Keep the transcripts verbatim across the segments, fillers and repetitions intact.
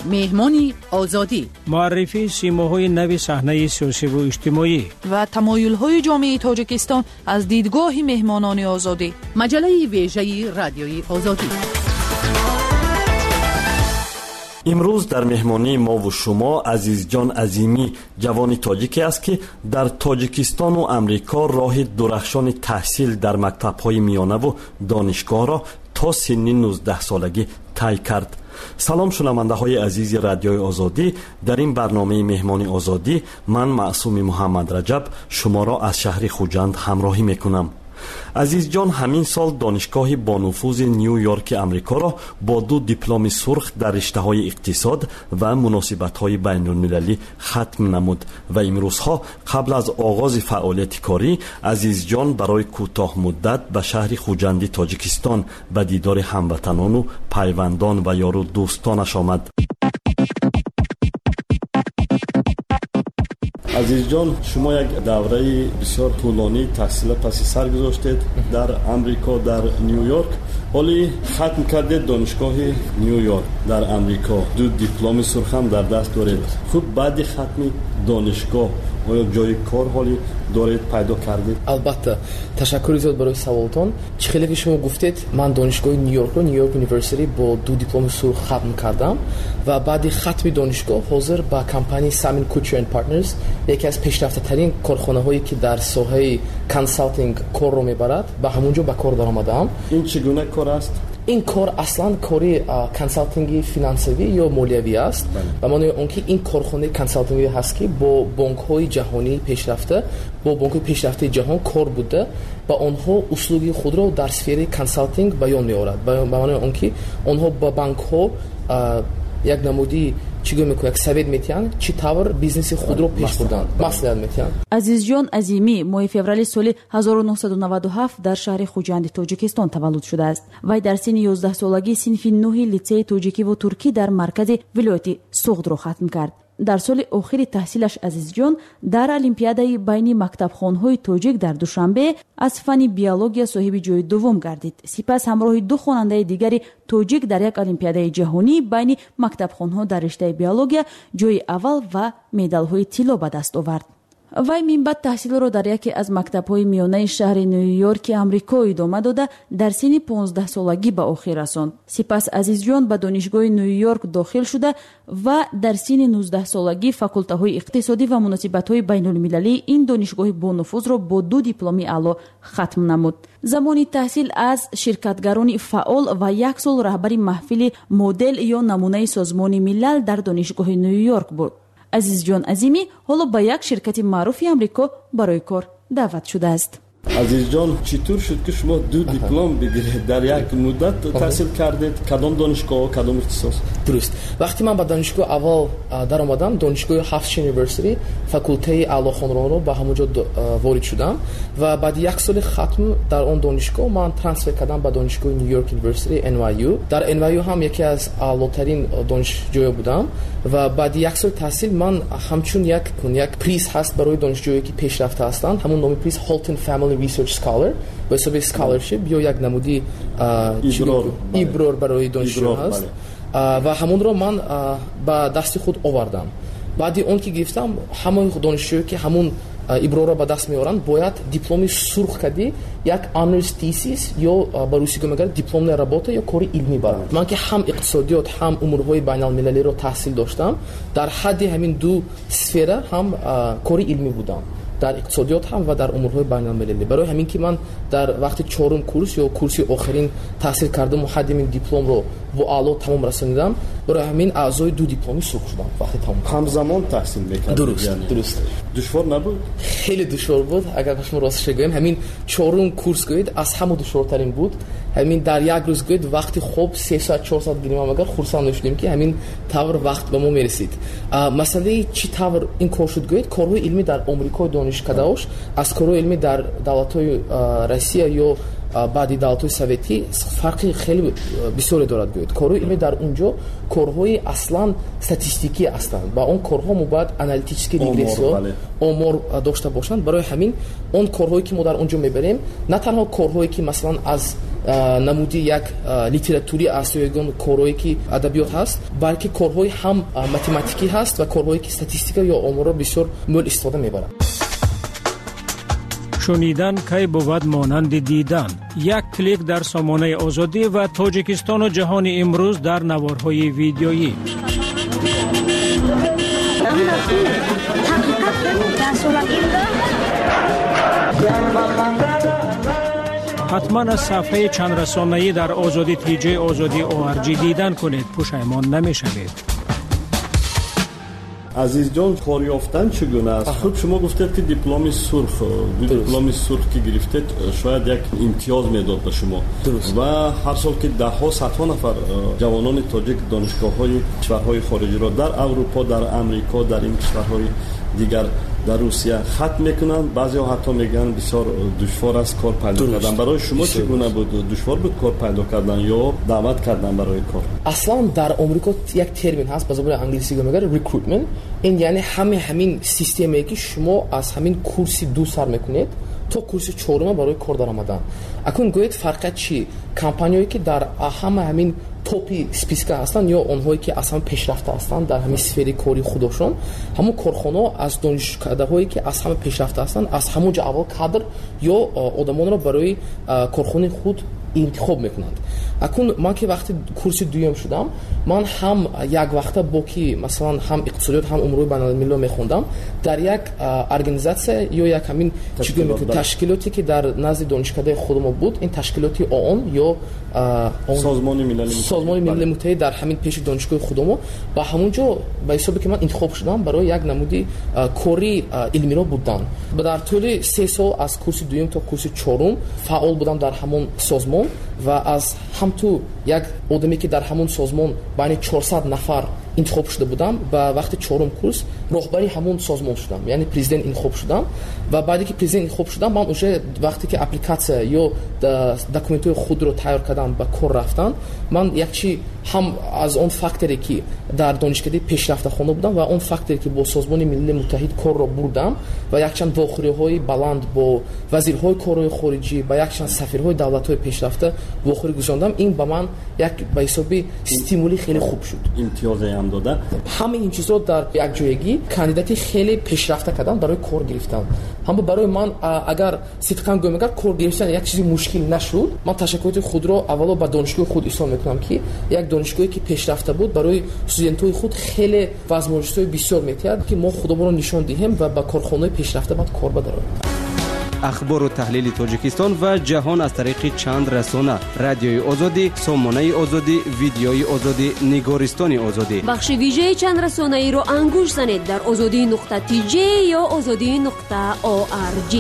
مهمانی آزادی، معرفی سیماهای نو صحنه سیاسی و اجتماعی و تمایل‌های جامعه تاجیکستان از دیدگاه مهمانان آزادی. مجله ویژه رادیوی آزادی. امروز در مهمانی ما و شما عزیز جان عظیمی جوانی تاجیکی است که در تاجیکستان و امریکا راه درخشان تحصیل در مکتب‌های میانه و دانشگاه را تا سن نوزده سالگی طی کرد. سلام شنونده های عزیز رادیوی آزادی، در این برنامه مهمانی آزادی من معصوم محمد رجب شما را از شهر خوجند همراهی میکنم. عزیز جان همین سال دانشگاه با نفوذ نیویورک امریکا را با دو دیپلم سرخ در رشته‌های اقتصاد و مناسبت‌های بین‌المللی ختم نمود و امروزها قبل از آغاز فعالیت کاری عزیز جان برای کوتاه مدت به شهر خوجند تاجیکستان به دیدار هموطنان و پیوندان و یار و دوستانش آمد. عزیز جان، شما یک دوره بسیار طولانی تحصیل پس سر گذاشتید در امریکا، در نیویورک. ولی ختم کردید دانشگاه نیویورک در امریکا، دو دیپلم سرخ هم در دست دارید. خوب بعد ختم دانشگاه آیا جای کار حالی دارید پیدا کردید؟ البته. تشکر زیاد برای سوالتون. چه خیلی که شما گفتید من دانشگاه نیویورک رو نیویورک یونیورسیتی با دو دیپلم سرخ ختم کردم و بعد ختم دانشگاه حاضر با کمپانی سامین کوچر اند پارتنرز، یکی از پیشرفته ترین کارخانه هایی که در ساحه کنسالتینگ کار رو میبرد، به همونجا به کار درآمدم. این چگونه کار است؟ این کار اصلا کاری کنسالتینگی فینانسوی یا مالیوی است و معنی اون که این کارخانه کنسالتینگی هست که با بانک‌های جهانی پیشرفته با بانک‌های پیشرفته جهان کار بوده با آنها اسلوب خود را در سفره کنسالتینگ بیان می‌آورد. به معنی اون که آنها با بانک‌ها یک نمودی چیگو میکنه یک سوید میتیان چی طور بیزنس خود رو پیش بردن مصلحت میتیان. عزیز جان عظیمی ماه فوریه سال هزار و نهصد و نود و هفت در شهر خوجند تاجیکستان تولد شده است. وی در سن یازده سالگی صنف نه لیسه تاجیکی و ترکی در مرکز ولایت سوغد را ختم کرد. در سال آخر تحصیلش عزیز جان در المپیادای بین مکتبخانه‌های تاجیک در دوشنبه از فن بیولوژی صاحب جای دوم گردید. سپس همراه دو خواننده دیگری تاجیک در یک المپیادای جهانی بین مکتبخانه‌ها در رشته بیولوژی جای اول و مدال‌های طلا به دست آورد. وی من بعد تحصیل را در یکی از مکتب‌های میانه شهر نیویورک آمریکا ادامه داده در سن پانزده سالگی به آخر رساند. سپس عزیز جان به دانشگاه نیویورک داخل شده و در سن نوزده سالگی فاکولته‌های اقتصادی و مناسبت‌های بین‌المللی این دانشگاه با نفوذ را با دو دیپلم اعلی ختم نمود. زمان تحصیل از شرکتگران فعال و یک سال رهبر محفل مدل یا نمونه سازمان ملل در دانشگاه نیویورک بود. عزیز جان عظیمی حالا با یک شرکت معروف آمریکا برای کار دعوت شده است. عزیز جان چطور شد که شما دو دیپلم بگیرید در یک مدت تحصیل کردید؟ کدام دانشگاه و کدام اختصاص؟ درست. وقتی من به دانشگاه اول در آمدم دانشگاه هافشین یونیورسیتی فاکولته اعلی خانرانی رو به همونجا وارد شدم و بعد یک سال ختم در اون دانشگاه من ترانسفر کردم به دانشگاه نیویورک یونیورسیتی ان وای یو. در ان وای یو هم یکی از اعلاترین دانشجوها بودم و بعد یک سال تحصیل من همچون یک یک پریز هست برای دانشجویی که پیشرفته هستند، همون نام پریز هالتون فامیلی ریسرچ اسکالر به حساب اسکالرشیپ یا یک نمودی ایبرور برای دانشجو هست و همون رو من با دست خود آوردم. بعد اون که گرفتم همون دانشجویی که همون ایبرور را به دست میارن باید دیپلم سرخ کردی یک آنرز تیسیس یا به روسی میگن دیپلم رابطه یا کار علمی برند. من که هم اقتصادیات هم امورهای بین المللی رو تحصیل داشتم در حد همین دو سفره هم کار علمی بودم، در اقتصادیات هم و در امورهای بین المللی. برای همین که من در وقت چهارم کورس یا کورسی آخرین تحصیل کردم و حد این دیپلم رو و اعلی تمام رسوندم، برای همین اعضای دو دیپلمی سرخ شدم وقتی تمام. همزمان تحصیل می‌کردید؟ درست یعنی درست. دشوار نبود؟ خیلی دشوار بود. اگر بخوام راستش بگم همین چهارم کورس گوید از همه دشوارترین بود. همین در یک روز گوید وقتی خوب سه ساعت چهار ساعت گیریم اگر خرسند شدیم که همین طور وقت به ما میرسید. مسئله چی طور این کار شد گوید کارهای علمی در آمریکا دانشکده‌اش از کارهای علمی در دولت‌های روسیه یا баъди давлатҳои советӣ фарқи хеле бисёре дорад гӯед. Корҳои илмӣ дар онҷо корҳои аслан статистикӣ ҳастанд. Ба он корҳо мо бояд аналитически регрессиё омор дошта бошанд. Барои ҳамин он корҳое ки мо дар онҷо мебарем на танҳо корҳое ки масалан аз намуди як литературӣ аст ё ягон корҳое ки адабиёт ҳаст, балки корҳои ҳам математикӣ ҳаст ва корҳое ки статистика ё оморро бисёр мӯл истифода мебаранд. шунидан кай бувад монанди дидан. Як клик дар сомонаи озодӣ ва Тоҷикистону ҷаҳони имрӯз дар наворҳои видеоӣ. ҳатман аз сафҳаи чандрасонаӣ дар озодӣ тиҷаи озодӣ о ар ҷи дидан кунед, пушаймон намешавед. азизҷон, кор ёфтан чӣ гуна аст? Худ шумо гуфтед ки дипломи сурх, дипломи сурх ки гирифтед шояд як имтиёз медод ба шумо. Ва ҳар сол ки даҳҳо садҳо нафар ҷавонони тоҷик донишгоҳҳои кишварҳои хориҷиро дар Аврупо, дар Амрико, дар ин кишварҳои дигар, дар Русия хат мекунанд, баъзеҳо ҳатто мегӯянд бисёр душвор аст кор пайдо кардан. Барои шумо чӣ гуна буд? Душвор буд кор пайдо кардан ё даъват кардан барои кор? Аслан дар Омрико як термин ҳаст ба забони англисӣ мегӯяд recruitment. ин яъне ҳамин ҳамин системае ки шумо аз ҳамин курси ду сар мекунед то курси чорума барои кор даромадан. Акун гӯед фарқат чӣ? Компаниёе ки дар ҳама ҳамин топи списка ҳастанд ё онҳое ки аз ҳама пешрафта ҳастанд дар ҳамин сфери кори худошон, ҳамон корхонаҳо аз донишкадаҳое ки аз ҳама пешрафта ҳастанд, аз ҳамонҷо аввал кадр ё одамонро барои корхонаи худ интихоб мекунанд. Акун ман ки вақти курси дуюм шудам, ман ҳам як вақта бо ки масалан ҳам иқтисодиёт, ҳам умурҳои байналмилалиро мехондам дар як организация ё як ҳамин ташкилоте ки дар назди донишкадаи худмо буд, ин ташкилоти ООН ё созмони милали созмони милали муттаҳид дар ҳамин пеши донишгоҳи худмо ба ҳамонҷо ба ҳисобе ки ман интихоб шудам барои як намуди кори илмиро будан. Дар тӯли се сол аз курси дуюм то курси чорум фаъол будам дар ҳамон созмон ва аз ҳамту як одаме ки дар ҳамон созмон байни чорсад нафар интихоб шуда будам, ба вақти чорум курс роҳбари ҳамон созмон шудам, яъне президент интихоб шудам. Ва баъде ки президент интихоб шудам, ман уже вақте ки апликатсия ё документҳои худро тайёр кардам ба кор рафтан, ман якчи ҳам аз он факторе ки дар донишкадаи пешрафтахона будам ва он факторе ки бо созмони милали муттаҳид корро бурдам ва якчанд вохӯриҳои баланд бо вазирҳои корҳои хориҷӣ ба якчанд сафирҳои давлатҳои пешрафта вохӯрӣ гузарондам, ин ба ман як ба ҳисоби стимули хеле хуб шуд. имтиёзе ҳам дода. ҳамаи ин чизҳо дар якҷоягӣ кандидати хеле пешрафта кардан барои кор гирифтан. ҳама барои ман агар сидқан гӯям, агар кор гирифтан як чизи мушкил нашуд, ман ташаккуроти худро аввало ба донишгоҳи худ изҳор мекунам ки як донишгоҳе ки пешрафта буд барои студентҳои худ хеле возможностҳои бисёр метиҳад ки мо худомонро нишон диҳем ва ба корхонаҳои пешрафта баъд кор бароем. ахбору таҳлили Тоҷикистон ва ҷаҳон аз тариқи чанд расона: радиои озодӣ, сомонаи озодӣ, видеои озодӣ, нигористони озодӣ. бахши вижаи чанд расонаиро ангуш занед дар озодӣ нуқта ти ҷей ё озодӣ нуқта о ар ҷи.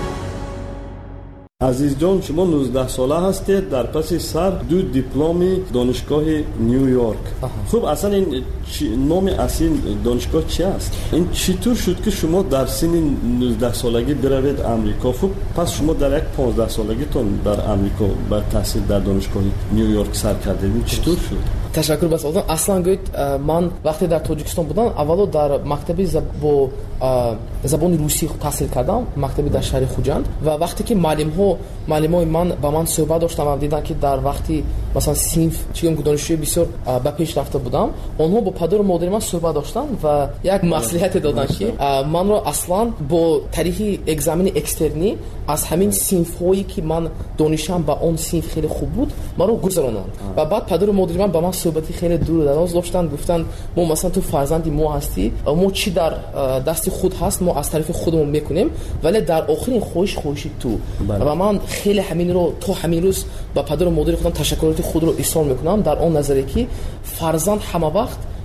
азизҷон, шумо нуздаҳ сола ҳастед, дар паси сар ду дипломи донишгоҳи Нью Йорк. Хуб, аслан ин номи асли донишгоҳ чи аст? Ин чӣ тур шуд ки шумо дар синни нуздаҳ солагӣ биравед Амрико? Хуб, пас шумо дар як понздаҳ солагитон дар Амрико ба таҳсил дар донишгоҳи Нью Йорк сар кардед. Чӣ тур шуд? Ташаккур ба суолатон. Аслан гӯед, ман вақте дар Тоҷикистон будам, аввало дар мактаби бо забони русӣ таҳсил кардам, мактаби дар шаҳри Хуҷанд, ва вақте ки маълимҳо маълимои ман ба ман суҳбат доштам ва диданд ки дар вақти масалан синф чигам донишҷӯи бисёр ба пеш рафта будам, онҳо бо падару модари ман суҳбат доштанд ва як маслиҳате доданд ки манро аслан бо тариқи экзамени экстернӣ аз ҳамин синфҳое ки ман донишам ба он синф хеле хуб буд маро гузаронанд. Ва баъд падару модари ман ба ман суҳбати хеле дур дароз доштанд, гуфтанд мо масалан ту фарзанди мо ҳастӣ, мо чӣ дар дасти худ ҳаст мо аз тарафи худмон мекунем, вале дар охирин хоҳиш хоҳиши ту. Ва ман хеле ҳаминро то ҳамин рӯз ба падару модари худам ташаккуроти худро изҳор мекунам дар он назаре ки фарзанд ҳама вақт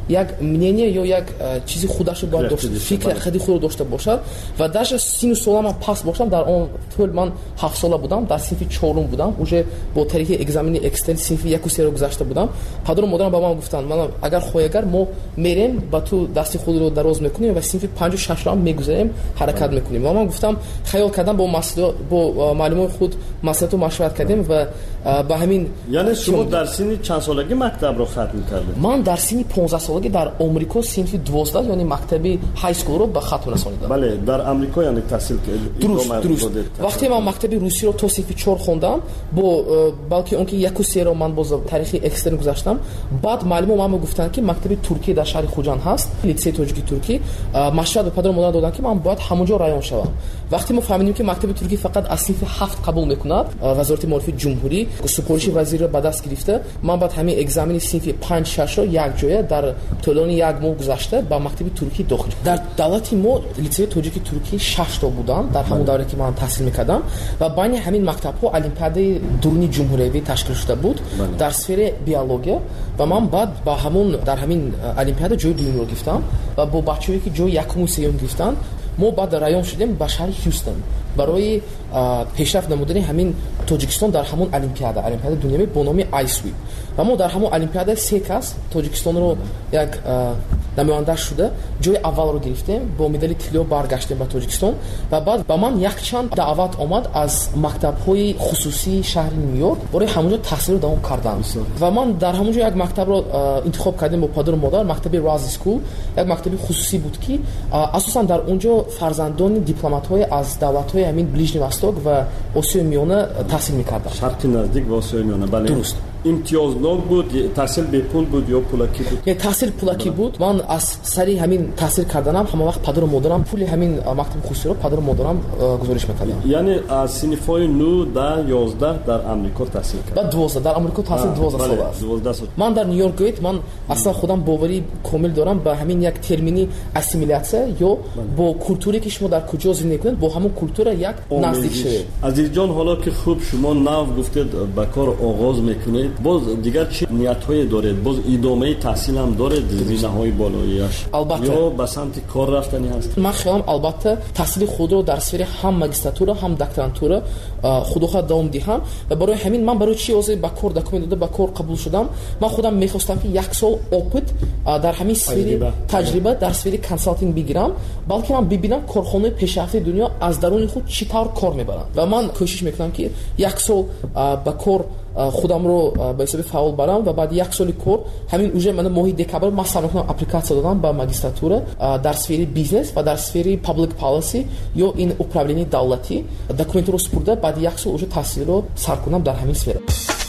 як мнение ё як чизи худашо бояд дошт фикри хади худро дошта бошад ва даже сину солама паст бошам дар он тӯл ман ҳафт сола будам дар синфи чорум будам уже бо тариқи экзамени экстерн синфи яку серо гузашта будам падару модарам ба ман гуфтанд ман агар хоягар мо мерем ба ту дасти худро дароз мекунем ва синфи панҷу шашро мегузарем ҳаракат мекунем ва ман гуфтам хаёл кардам бо маслиҳо бо маълумои худ маслиҳату машварат кардем ва ба ҳамин яъне шумо дар синни чанд солагӣ мактабро хатм кардед? ман дар синни понздаҳ солагӣ дар омрико синфи дувоздаҳ яъне мактаби ҳай скулро ба хатм расонидам. бале дар амрико яъне таҳсил дуруст дуруст вақте ман мактаби русиро то синфи чор хондам бо балки он ки яку серо ман боз таърихи экстерн гузаштам баъд маълумо ман гуфтанд ки мактаби туркӣ дар шаҳри хуҷанд ҳаст литсеи тоҷики туркӣ машварат ба падару модар доданд ки ман бояд ҳамонҷо раён шавам. вақте мо фаҳмидем ки мактаби туркӣ фақат аз синфи ҳафт қабул мекунад вазорати маорифи ҷумҳурӣ супориши вазирро ба даст гирифта ман баъд ҳамин экзамени синфи панҷ шашро якҷоя дар тӯлони як моҳ гузашта ба мактаби туркӣ дохил шудам. дар давлати мо литсеи тоҷики туркӣ шашто буданд дар ҳамон давре ки ман таҳсил мекардам ва байни ҳамин мактабҳо олимпиадаи дуруни ҷумҳуриявӣ ташкил шуда буд дар сфераи биология ва ман баъд ба ҳамон дар ҳамин олимпиада ҷои дуюмро гирифтам ва бо бачаҳое ки ҷои якуму сеюм гирифтанд мо баъд раён шудем ба шаҳри ҳюстон барои пешрафт намудани ҳамин тоҷикистон дар ҳамон олимпиада олимпиада дуниявӣ бо номи айсвип ва мо дар ҳамон олимпиада се кас тоҷикистонро як намоянда шуда ҷои аввалро гирифтем бо медали тилло баргаштем ба тоҷикистон ва баъд ба ман якчанд даъват омад аз мактабҳои хусусии шаҳри ню-йорк барои ҳамонҷо таҳсилро давом кардан ва ман дар ҳамонҷо як мактабро интихоб кардем бо падару модар мактаби Razi School як мактаби хусусӣ буд ки асосан дар онҷо фарзандони дипломатҳое аз давлатҳои ҳамин ближни восток ва осиёи миёна таҳсил мекарданд. шарқи наздик ва осиёи миёна. бале дуруст имтиёзнок буд таҳсил бепул буд ё пулакӣ буд? не таҳсил пулакӣ буд. ман аз сари ҳамин таҳсил карданам ҳама вақт падару модарам пули ҳамин мактаби хусусиро падару модарам гузориш мекардам. яъне аз синфҳои ну даҳ ёздаҳ дар амрико таҳсил кард? ба дувоздаҳ дар амрико таҳсил дувоздаҳ сол аст. ман дар ню-йорк гӯед ман аслан худам боварӣ комил дорам ба ҳамин як термини ассимилятсия ё бо культуре ки шумо дар куҷо зиндагӣ мекунед бо ҳамон культура як наздик шавед. азизҷон ҳоло ки хуб шумо нав гуфтед ба кор оғоз мекунед боз дигар чӣ ниятҳое доред? боз идомаи таҳсилам доред зинаҳои болоияш албатта ё ба самти кор рафтани ҳаст? ман хелам албатта таҳсили худро дар сфери ҳам магистратура ҳам докторантура худоха давом диҳам ва барои ҳамин ман барои чӣ озӣ ба кор документ дода ба кор қабул шудам. ман худам мехостам ки як сол опит дар ҳамин сфери таҷриба дар сфери консалтинг бигирам балки ман бибинам корхонаи пешрафти дунё аз даруни худ чӣ тавр кор мебаранд ва ман кӯшиш мекунам ки як сол ба кор худамро ба ҳисоби фаъол барам ва баъди як соли кор ҳамин уже мана моҳи декабр ман сар мекунам апликатсия додам ба магистратура дар сфери бизнес ва дар сфери public policy ё ин управлении давлатӣ документро супурда баъди як сол уже таҳсилро сар кунам дар ҳамин сфера.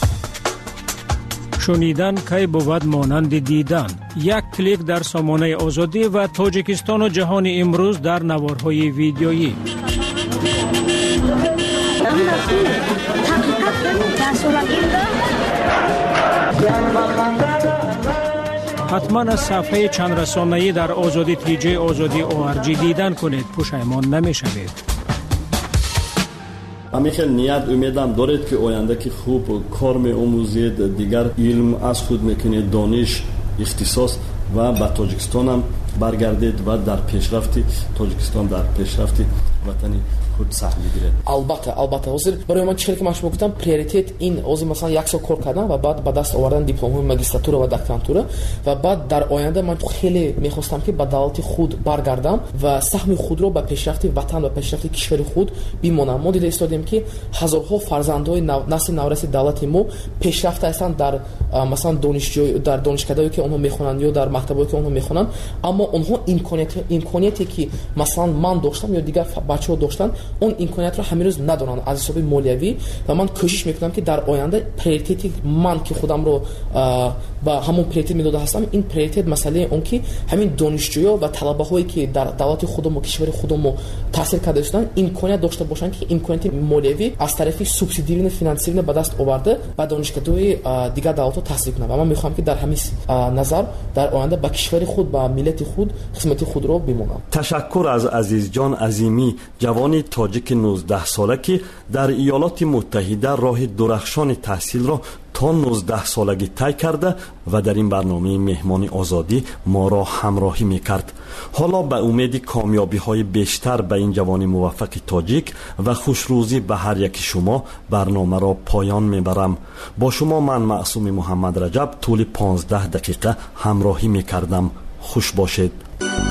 шунидан кай бувад монанди дидан. як клик дар сомонаи озодӣ ва тоҷикистону ҷаҳони имрӯз дар наворҳои видеоӣ. ҳатман аз сафҳаи чандрасонаӣ дар озоди тиҷаи озоди о ар ҷи дидан кунед, пушаймон намешавед. ҳамин хел ният умедам доред ки оянда ки хуб кор меомӯзед, дигар илм аз худ мекунед, дониш, ихтисос ва ба тоҷикистонам баргардед ва дар пешрафти тоҷикистон дар пешрафти ватани худ саҳм бигиред. албатта албатта ҳозир барои ман чизе ки ман шумо гуфтам приоритет ин ҳозир масалан як сол кор кардан ва баъд ба даст овардан дипломҳои магистратура ва докторантура ва баъд дар оянда ман хеле мехостам ки ба давлати худ баргардам ва саҳми худро ба пешрафти ватан ва пешрафти кишвари худ бимонам. мо дида истодем ки ҳазорҳо фарзандҳои насли навраси давлати мо пешрафта ҳастанд дар масалан донишҷои дар донишкадаҳое ки онҳо мехонанд ё дар мактабҳое ки онҳо мехонанд, аммо онҳо имконият имконияте ки масалан ман доштам ё дигар бачаҳо доштанд он имкониятро ҳамирӯз надоранд аз ҳисоби молиявӣ ва ман кӯшиш мекунам ки дар оянда приоритети ман ки худамро ба ҳамон приоритет медода ҳастам ин приоритет масъалаи он ки ҳамин донишҷӯё ва талабаҳое ки дар давлати худамо кишвари худамо таҳсил карда истоданд имконият дошта бошанд ки имконияти молиявӣ аз тарафи субсидирование финансирование ба даст оварда ба донишгаҳои дигар давлатҳо таҳсил кунанд ва ман мехоҳам ки дар ҳамин назар дар оянда ба кишвари худ ба миллати худ хизмати худро бимонам. ташаккур аз азизҷон азимӣ ҷавони تاجیک نوزده ساله که در ایالات متحده راه درخشان تحصیل را تا نوزده سالگی طی کرده و در این برنامه مهمان آزادی ما را همراهی میکرد. حالا به امید کامیابی های بیشتر به این جوان موفق تاجیک و خوشروزی به هر یک شما برنامه را پایان میبرم. با شما من معصوم محمد رجب طول پانزده دقیقه همراهی میکردم. خوش باشید.